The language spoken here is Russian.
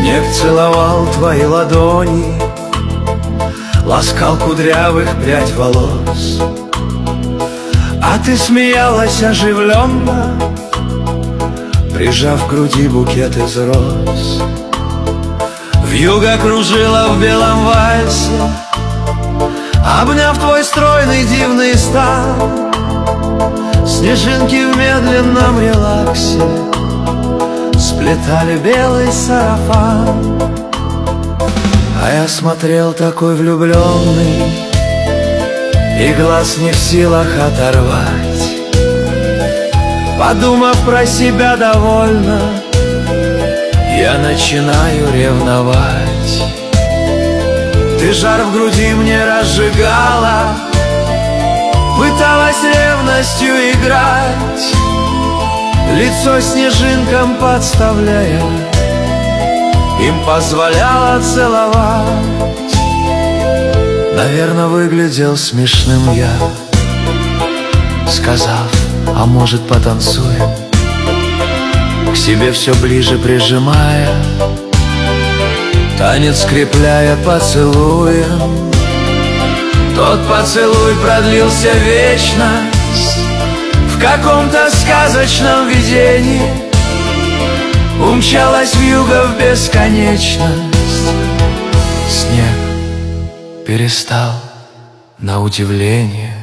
Снег целовал твои ладони, ласкал кудрявых прядь волос, а ты смеялась оживленно, прижав к груди букет из роз. Вьюга кружила в белом вальсе, обняв твой стройный дивный стан. Снежинки в медленном релаксе сплетали белый сарафан. А я смотрел такой влюбленный, и глаз не в силах оторвать. Подумав про себя довольно, я начинаю ревновать. Ты жар в груди мне разжигала, пыталась ревностью играть, лицо снежинкам подставляя, им позволяла целовать. Наверно, выглядел смешным я, сказав: а может, потанцуем? К себе все ближе прижимая, танец скрепляя поцелуем. Тот поцелуй продлился вечность, в каком-то сказочном видении умчалась вьюга в бесконечность. Снег перестал на удивление.